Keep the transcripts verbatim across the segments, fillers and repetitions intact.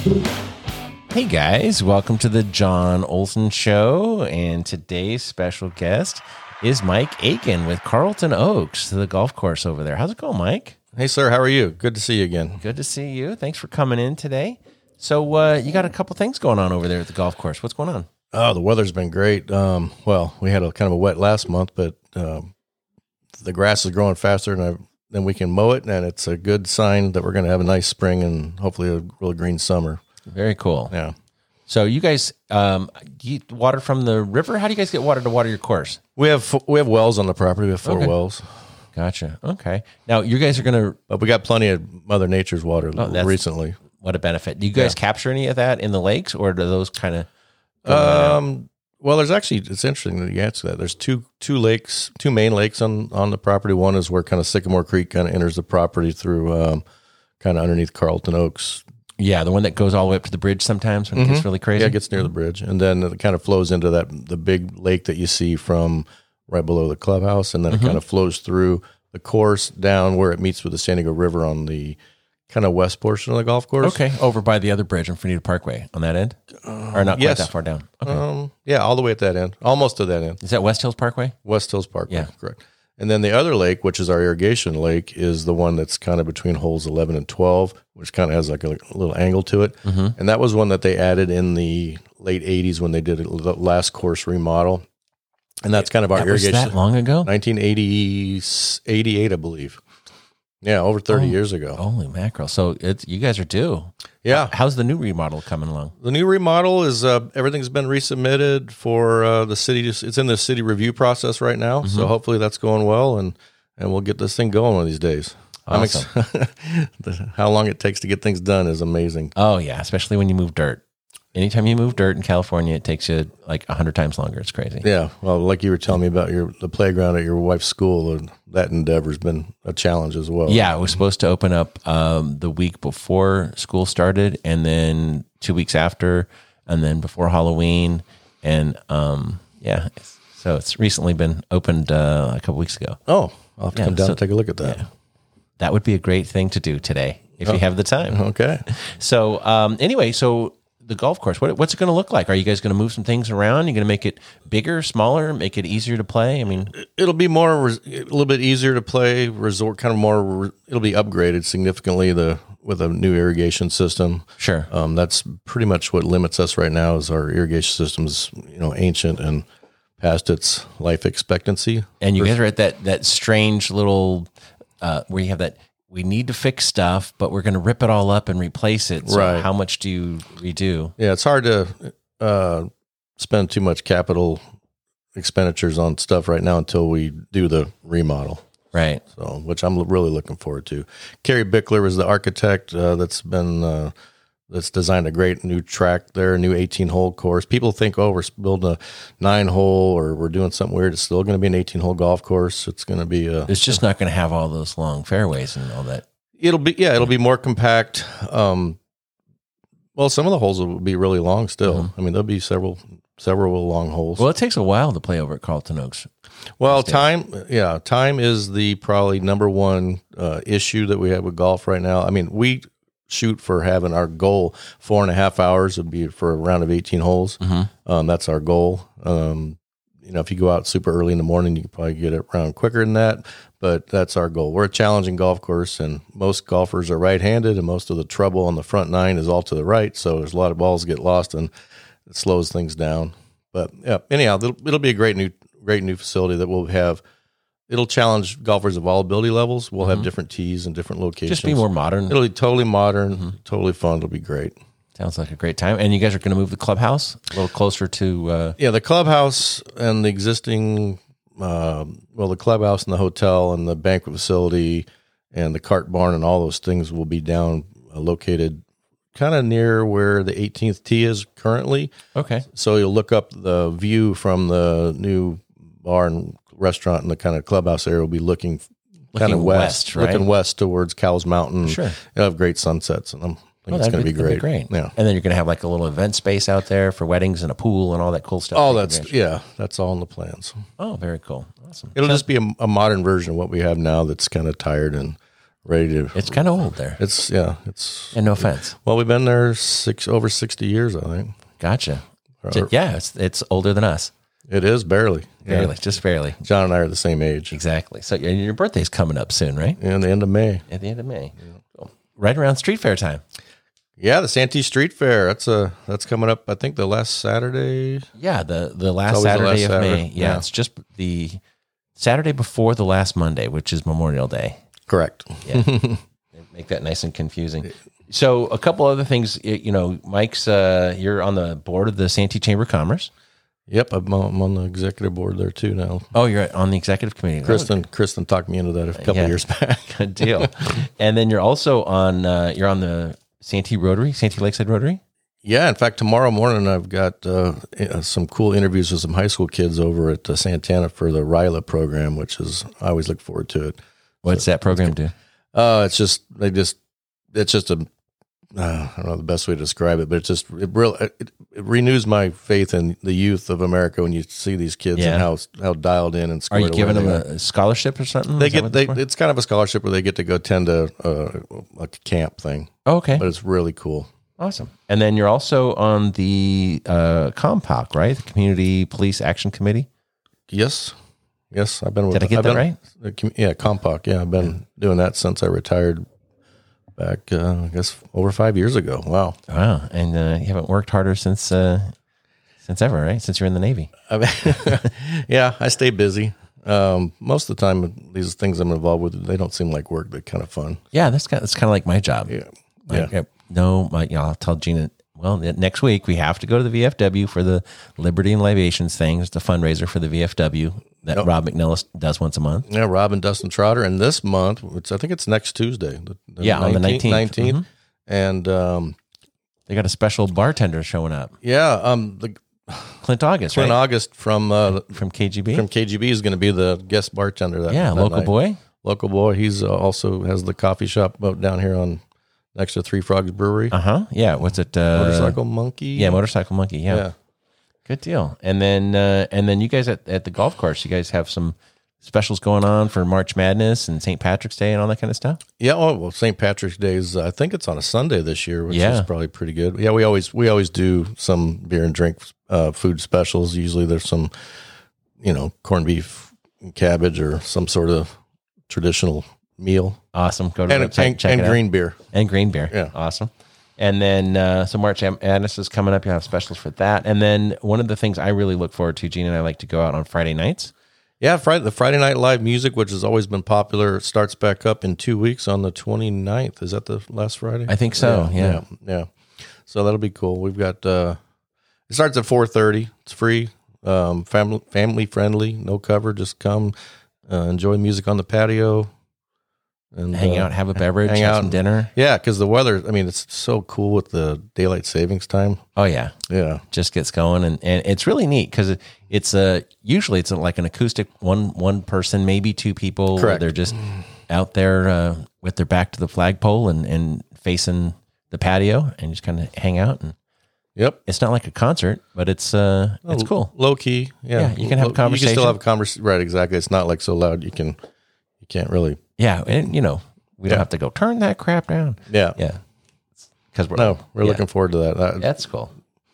Hey guys, welcome to the John Olson Show, and today's special guest is Mike Aiken with Carlton Oaks, the golf course over there. How's it going, Mike? Hey, sir. How are you? Good to see you again. Good to see you. Thanks for coming in today. So uh, you got a couple things going on over there at the golf course. What's going on? Oh, the weather's been great. Um, well, we had a kind of a wet last month, but um, the grass is growing faster than, I, than we can mow it, and it's a good sign that we're going to have a nice spring and hopefully a real green summer. Very cool. Yeah. So you guys, um, you water from the river? How do you guys get water to water your course? We have we have wells on the property. We have four Okay. wells. Gotcha. Okay. Now you guys are going to. But we got plenty of Mother Nature's water Oh, that's- recently. What a benefit. Do you guys Yeah. capture any of that in the lakes, or do those kind of? Um, well, there's actually, it's interesting that you answer that. There's two two lakes, two main lakes on, on the property. One is where kind of Sycamore Creek kind of enters the property through um, kind of underneath Carlton Oaks. Yeah, the one that goes all the way up to the bridge sometimes when it gets really crazy. Yeah, it gets near the bridge. And then it kind of flows into that the big lake that you see from right below the clubhouse. And then it kind of flows through the course down where it meets with the San Diego River on the kind of west portion of the golf course. Okay, over by the other bridge on Frenita Parkway on that end? Or not quite yes. that far down? Okay. Um, yeah, all the way at that end. Almost to that end. Is that West Hills Parkway? West Hills Park. Yeah. Correct. And then the other lake, which is our irrigation lake, is the one that's kind of between holes eleven and twelve, which kind of has like a, a little angle to it. Mm-hmm. And that was one that they added in the late eighties when they did the last course remodel. And that's kind of our That was irrigation. that long ago? nineteen eighty, eighty-eight, I believe. Yeah, over thirty Oh. years ago. Holy mackerel. So it's, you guys are due. Yeah. How's the new remodel coming along? The new remodel is, uh, everything's been resubmitted for uh, the city. It's in the city review process right now. Mm-hmm. So hopefully that's going well, and, and we'll get this thing going one of these days. I'm ex- the- how long it takes to get things done is amazing. Oh, yeah, especially when you move dirt. Anytime you move dirt in California, it takes you like one hundred times longer. It's crazy. Yeah. Well, like you were telling me about your the playground at your wife's school, and that endeavor's been a challenge as well. Yeah, it was supposed to open up um, the week before school started, and then two weeks after, and then before Halloween, and um, yeah, so it's recently been opened uh, a couple weeks ago. Oh, I'll have to Yeah, come down so- and take a look at that. Yeah. That would be a great thing to do today if you have the time. Okay. So um, anyway, so the golf course, what, what's it going to look like? Are you guys going to move some things around? You're going to make it bigger, smaller, make it easier to play? I mean, It'll be more, res- a little bit easier to play, resort, kind of more, re- it'll be upgraded significantly the with a new irrigation system. sure. Um, that's pretty much what limits us right now is our irrigation system is, you know, ancient and past its life expectancy. And you guys are at that that strange little uh, where you have that. We need to fix stuff, but we're going to rip it all up and replace it. So Right. how much do you redo? Yeah, it's hard to uh, spend too much capital expenditures on stuff right now until we do the remodel. Right. So, which I'm really looking forward to. Kerry Bickler is the architect uh, that's been uh, that's designed a great new track there, a new eighteen hole course. People think, oh, we're building a nine hole or we're doing something weird. It's still going to be an eighteen hole golf course. It's going to be a. It's just not going to have all those long fairways and all that. It'll be yeah, it'll be more compact. Um, well, some of the holes will be really long still. I mean, there'll be several several long holes. Well, it takes a while to play over at Carlton Oaks. Well, time, yeah, time is the probably number one uh, issue that we have with golf right now. I mean, we shoot for having our goal four and a half hours would be for a round of eighteen holes. Mm-hmm. Um, that's our goal. Um, you know, if you go out super early in the morning, you can probably get it around quicker than that. But that's our goal. We're a challenging golf course, and most golfers are right-handed, and most of the trouble on the front nine is all to the right. So there's a lot of balls get lost, and it slows things down. But yeah, anyhow, it'll, it'll be a great new, great new facility that we'll have. It'll challenge golfers of all ability levels. We'll have different tees and different locations. Just be more modern. It'll be totally modern, totally fun. It'll be great. Sounds like a great time. And you guys are going to move the clubhouse a little closer to. Uh, Yeah, the clubhouse and the existing, uh, well, the clubhouse and the hotel and the banquet facility and the cart barn and all those things will be down uh, located kind of near where the eighteenth tee is currently. okay. So you'll look up the view from the new bar and restaurant, and the kind of clubhouse area will be looking, kind of west, west, right? looking west towards Cowles Mountain. Sure. You'll have great sunsets, and I'm I think Well, it's going to be that'd great. great. Yeah. And then you're going to have like a little event space out there for weddings and a pool and all that cool stuff. All Big that's convention. yeah, that's all in the plans. Oh, very cool. Awesome. It'll just be a, a modern version of what we have now that's kind of tired and ready to. It's kind of old there. It's yeah. It's and no offense. Well, we've been there six over sixty years, I think. Gotcha. Yeah, it's it's older than us. It is barely, barely, yeah. just barely. John and I are the same age. Exactly. So your birthday's coming up soon, right? In the end of May. At the end of May. Yeah. Cool. Right around Street Fair time. Yeah, the Santee Street Fair. That's a that's coming up. I think the last Saturday. Yeah, the the last Saturday the last of Saturday. May. Yeah, yeah, it's just the Saturday before the last Monday, which is Memorial Day. Correct. Yeah, make that nice and confusing. So a couple other things. You know, Mike's. Uh, you're on the board of the Santee Chamber of Commerce. Yep, I'm on the executive board there too now. Oh, you're on the executive committee. Kristen, oh, Kristen talked me into that a couple yeah. years back. Good deal. And then you're also on. Uh, you're on the Santee Rotary, Santee Lakeside Rotary. Yeah, in fact, tomorrow morning I've got uh, some cool interviews with some high school kids over at uh, Santana for the RILA program, which is I always look forward to it. What's so, that program do? Uh, it's just they just it's just a. Uh, I don't know the best way to describe it, but it's just it real it, it renews my faith in the youth of America when you see these kids yeah. and how how dialed in and squared away. Are you giving them a scholarship or something? They get they it's kind of a scholarship where they get to go attend a a, a camp thing. Oh, okay, but it's really cool. Awesome. And then you're also on the uh, COMPOC, right? The Community Police Action Committee. Yes, yes, I've been. Did with, I get I've that been, right? Yeah, COMPOC. Yeah, I've been yeah. doing that since I retired. Back, uh, I guess, over five years ago. Wow, wow! And uh, you haven't worked harder since uh, since ever, right? Since you're in the Navy. I mean, yeah, I stay busy. Um, most of the time, these things I'm involved with, they don't seem like work. They're kind of fun. Yeah, that's kind of, that's kind of like my job. Yeah, like, yeah. I, no, my, you know, I'll tell Gina. Well, next week we have to go to the V F W for the Liberty and Libations thing. It's the fundraiser for the V F W that yep. Rob McNellis does once a month. Yeah, Rob and Dustin Trotter. And this month, which I think it's next Tuesday. The, the yeah, nineteenth, on the nineteenth. nineteenth. Mm-hmm. And um, they got a special bartender showing up. Yeah. Um, the Clint August, Clint right? August from uh, from K G B? From K G B is going to be the guest bartender. That, yeah, that local night. boy. Local boy. He's uh, also has the coffee shop down here on next to Three Frogs Brewery. Uh huh. Yeah. What's it? Uh, Motorcycle Monkey. Yeah, Motorcycle Monkey. Yeah. yeah. Good deal. And then, uh, and then you guys at, at the golf course, you guys have some specials going on for March Madness and Saint Patrick's Day and all that kind of stuff. Yeah. Oh, well, Saint Patrick's Day is, uh, I think it's on a Sunday this year, which yeah. is probably pretty good. Yeah. We always, we always do some beer and drink, uh, food specials. Usually there's some, you know, corned beef and cabbage or some sort of traditional meal. Awesome. Go to and, the website, and, check and it green out. beer. And green beer. Yeah. Awesome. And then, uh, so March Madness is coming up. You have specials for that. And then one of the things I really look forward to, Gene and I like to go out on Friday nights. Yeah, Friday, the Friday Night Live music, which has always been popular, starts back up in two weeks on the twenty-ninth. Is that the last Friday? I think so, yeah. Yeah, yeah. yeah. So that'll be cool. We've got, uh, it starts at four thirty. It's free, um, family, family friendly, no cover. Just come, uh, enjoy music on the patio. And hang uh, out, have a beverage, hang have out. some dinner. Yeah, because the weather, I mean, it's so cool with the daylight savings time. Oh, yeah. Yeah. Just gets going. And, and it's really neat because it, it's a, usually it's like an acoustic one one person, maybe two people. Correct. They're just out there uh, with their back to the flagpole and, and facing the patio and just kind of hang out. And yep. It's not like a concert, but it's uh, it's cool. Low key. Yeah. yeah you can have Low, a conversation. You can still have a conversation. Right, exactly. It's not like so loud you can, you can't really. Yeah, and you know, we don't yeah. have to go turn that crap down. Yeah, yeah, because we're no, we're yeah. looking forward to that. that. That's cool.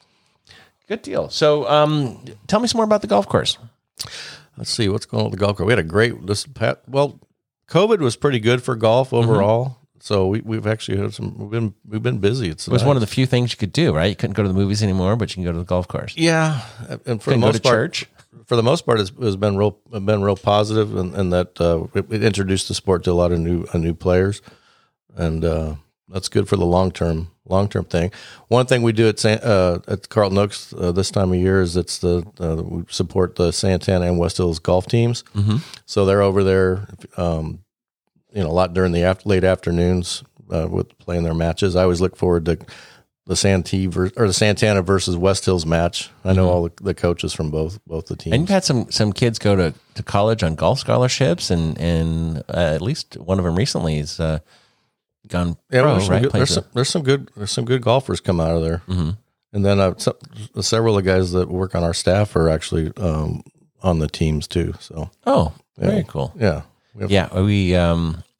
Good deal. So, um, tell me some more about the golf course. Let's see what's going on with the golf course. We had a great this pat. Well, COVID was pretty good for golf overall. Mm-hmm. So we we've actually had some. We've been we've been busy. It's it was nice. one of the few things you could do, right? You couldn't go to the movies anymore, but you can go to the golf course. Yeah, and for couldn't the most go to part, church. For the most part, it's, it's been real been real positive, and, and that uh, it, it introduced the sport to a lot of new uh, new players, and uh, that's good for the long term long term thing. One thing we do at San, uh, at Carlton Oaks uh, this time of year is it's the uh, we support the Santana and West Hills golf teams, mm-hmm. so they're over there, um, you know, a lot during the after, late afternoons uh, with playing their matches. I always look forward to the Santee ver- or the Santana versus West Hills match. I know mm-hmm. all the, the coaches from both both the teams. And you've had some some kids go to, to college on golf scholarships, and and uh, at least one of them recently has uh, gone yeah, pro. There's some, right? good, there's, some, there's some good there's some good golfers come out of there, mm-hmm. and then uh, some, several of the guys that work on our staff are actually um, on the teams too. So oh, yeah. very cool. Yeah, we have, yeah. We um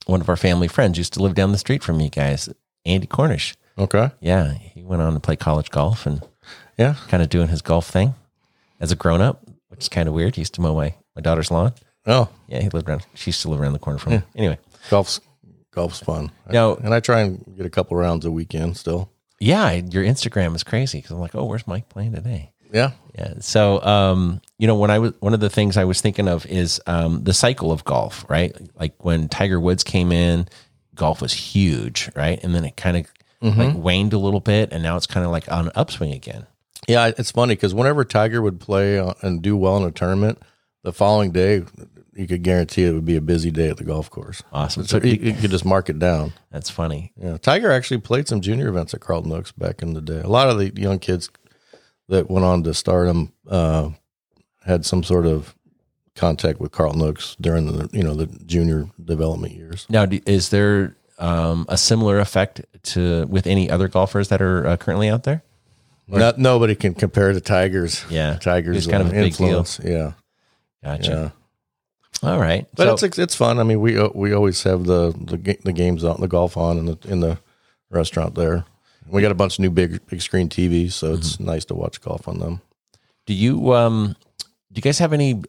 one of our family friends used to live down the street from you guys, Andy Cornish. Okay. Yeah, he went on to play college golf and yeah, kind of doing his golf thing as a grown up, which is kind of weird. He used to mow my, my daughter's lawn. Oh, yeah, he lived around. She used to live around the corner from him. Anyway, golf's golf's fun. No, and I try and get a couple rounds a weekend still. Yeah, your Instagram is crazy because I'm like, oh, where's Mike playing today? Yeah, yeah. So, um, you know, when I was one of the things I was thinking of is um, the cycle of golf, right? Like when Tiger Woods came in, golf was huge, right? And then it kind of mm-hmm. like waned a little bit, and now it's kind of like on an upswing again. Yeah, it's funny because whenever Tiger would play and do well in a tournament, the following day you could guarantee it would be a busy day at the golf course. Awesome. So you, you could just mark it down. That's funny. Yeah, Tiger actually played some junior events at Carlton Oaks back in the day. A lot of the young kids that went on to stardom uh, had some sort of contact with Carlton Oaks during the you know the junior development years. Now, is there um, a similar effect to with any other golfers that are uh, currently out there? Not, nobody can compare to Tiger's. Yeah, Tiger's it's kind uh, of a big influence. deal. Yeah, gotcha. Yeah. All right, but so, it's it's fun. I mean, we we always have the the, the games on the golf on in the in the restaurant there. We got a bunch of new big big screen T Vs, so it's mm-hmm. nice to watch golf on them. Do you um do you guys have any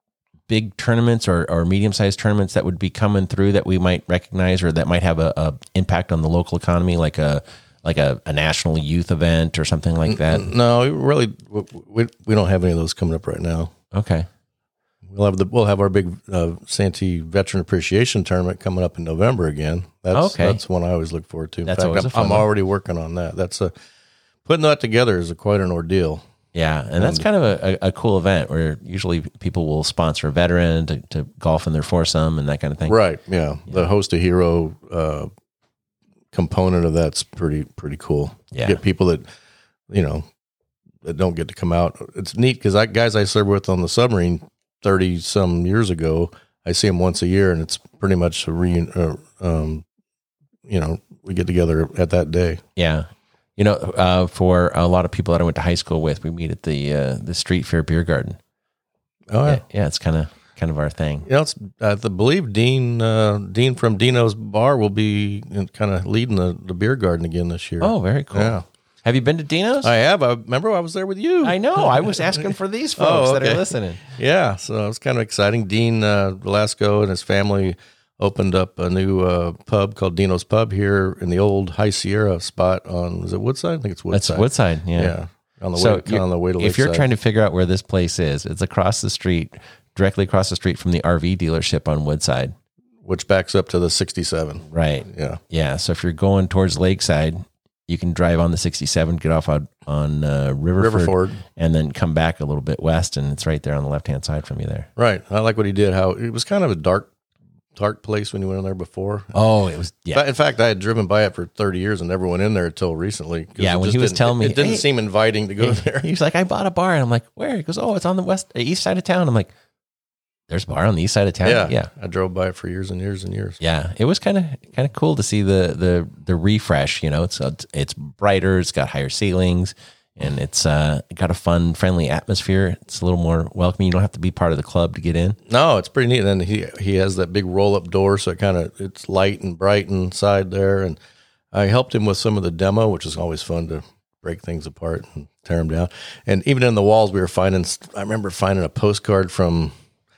big tournaments or, or medium sized tournaments that would be coming through that we might recognize or that might have a, a impact on the local economy, like a like a, a national youth event or something like that? No, really, we we don't have any of those coming up right now. Okay. We'll have the we'll have our big uh, Santee Veteran Appreciation Tournament coming up in November again. That's okay. that's one I always look forward to. In that's fact, always I'm, a fun I'm one. already working on that. That's a putting that together is a, quite an ordeal. Yeah, and that's kind of a, a cool event where usually people will sponsor a veteran to, to golf in their foursome and that kind of thing. Right. Yeah. yeah. The host a hero uh, component of that's pretty pretty cool. Yeah. You get people that you know that don't get to come out. It's neat because I guys I served with on the submarine thirty some years ago, I see them once a year, and it's pretty much a re, uh, um, you know, we get together at that day. Yeah. You know, uh, for a lot of people that I went to high school with, we meet at the, uh, the Street Fair Beer Garden. Oh yeah. Yeah. yeah it's kind of, kind of our thing. You know, it's, I believe Dean, uh, Dean from Dino's Bar will be kind of leading the, the beer garden again this year. Oh, very cool. Yeah. Have you been to Dino's? I have. I remember I was there with you. I know. I was asking for these folks oh, okay. that are listening. Yeah, so it was kind of exciting. Dean uh, Velasco and his family opened up a new uh, pub called Dino's Pub here in the old High Sierra spot on, is it Woodside? I think it's Woodside. That's Woodside, yeah. Yeah, on the so way, kind of on the way to If you're Lakeside. trying to figure out where this place is, it's across the street, directly across the street from the R V dealership on Woodside. Which backs up to the sixty-seven. Right. Yeah. Yeah, so if you're going towards Lakeside, you can drive on the sixty-seven, get off on, on uh, Riverford, Riverford, and then come back a little bit west, and it's right there on the left-hand side from you there. Right. I like what he did, how it was kind of a dark, dark place when you went in there before. Oh, it was, yeah. But in fact, I had driven by it for thirty years and never went in there until recently. Yeah, it when just he was didn't- telling me, It didn't hey, seem inviting to go there. He was like, I bought a bar, and I'm like, where? He goes, oh, it's on the west, east side of town. I'm like, there's a bar on the east side of town? Yeah. Yeah. I drove by it for years and years and years. Yeah, it was kind of kind of cool to see the the the refresh. You know, it's uh, it's brighter, it's got higher ceilings, and it's uh got a fun, friendly atmosphere. It's a little more welcoming. You don't have to be part of the club to get in. No, it's pretty neat. And then he he has that big roll up door, so it kind of it's light and bright inside there. And I helped him with some of the demo, which is always fun to break things apart and tear them down. And even in the walls, we were finding. I remember finding a postcard from.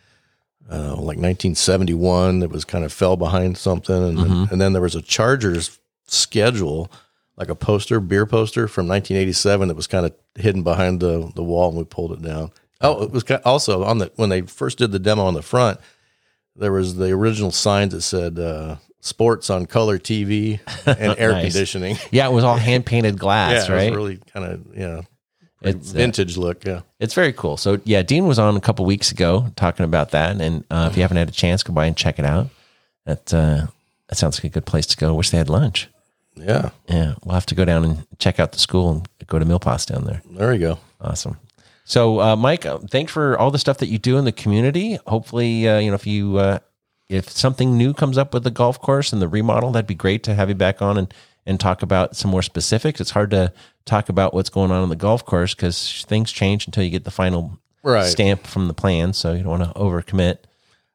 Uh, like nineteen seventy-one that was kind of fell behind something. And, Mm-hmm. and then there was a Chargers schedule, like a poster, beer poster from nineteen eighty-seven that was kind of hidden behind the, the wall, and we pulled it down. Oh, it was also on the, when they first did the demo on the front, there was the original signs that said, uh, sports on color T V and air Nice. conditioning. Yeah, it was all hand painted glass, yeah, right? it was really kind of, yeah, It's uh, vintage look. Yeah. It's very cool. So yeah, Dean was on a couple weeks ago talking about that, and uh, if you haven't had a chance, go by and check it out. That uh, that sounds like a good place to go. Wish they had lunch. Yeah. Yeah, we'll have to go down and check out the school and go to Millpass down there. There you go. Awesome. So, uh, Mike, uh, thanks for all the stuff that you do in the community. Hopefully, uh, you know, if you uh, if something new comes up with the golf course and the remodel, that'd be great to have you back on and and talk about some more specifics. It's hard to talk about what's going on in the golf course because things change until you get the final Right. stamp from the plan. So you don't want to overcommit.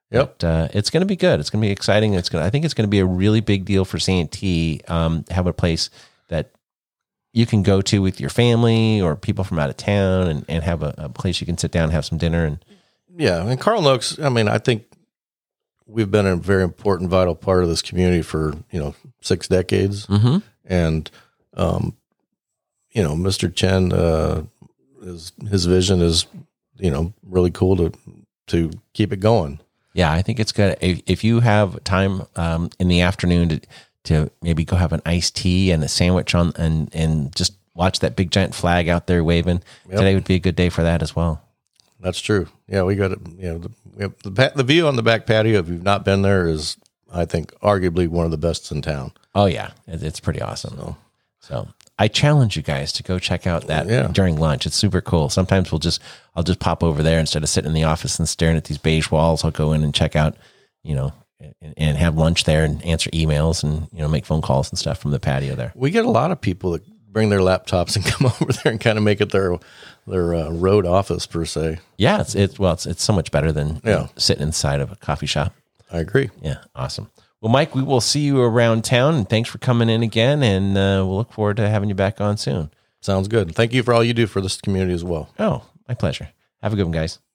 Yep. But, uh, it's going to be good. It's going to be exciting. It's going. I think it's going to be a really big deal for Santee. Um, have a place that you can go to with your family or people from out of town, and, and have a, a place you can sit down and have some dinner. And yeah, and Carl Noakes, I mean, I think we've been a very important, vital part of this community for, you know, six decades. mm-hmm. And, um, you know, Mister Chen, uh, is, his vision is, you know, really cool to, to keep it going. Yeah, I think it's good. If, if you have time um, in the afternoon to, to maybe go have an iced tea and a sandwich on, and, and just watch that big giant flag out there waving, yep. Today would be a good day for that as well. That's true. Yeah, we got it. You know, the, we have the, the view on the back patio, if you've not been there, is, I think, arguably one of the best in town. Oh, yeah. It, it's pretty awesome. So, so I challenge you guys to go check out that yeah. during lunch. It's super cool. Sometimes we'll just, I'll just pop over there instead of sitting in the office and staring at these beige walls. I'll go in and check out, you know, and, and have lunch there and answer emails and, you know, make phone calls and stuff from the patio there. We get a lot of people that bring their laptops and come over there and kind of make it their their uh, road office per se. Yeah, it's it's well, it's it's so much better than yeah. you know, sitting inside of a coffee shop. I agree. Yeah, awesome. Well, Mike, we will see you around town, and thanks for coming in again, and uh, we'll look forward to having you back on soon. Sounds good. Thank you for all you do for this community as well. Oh, my pleasure. Have a good one, guys.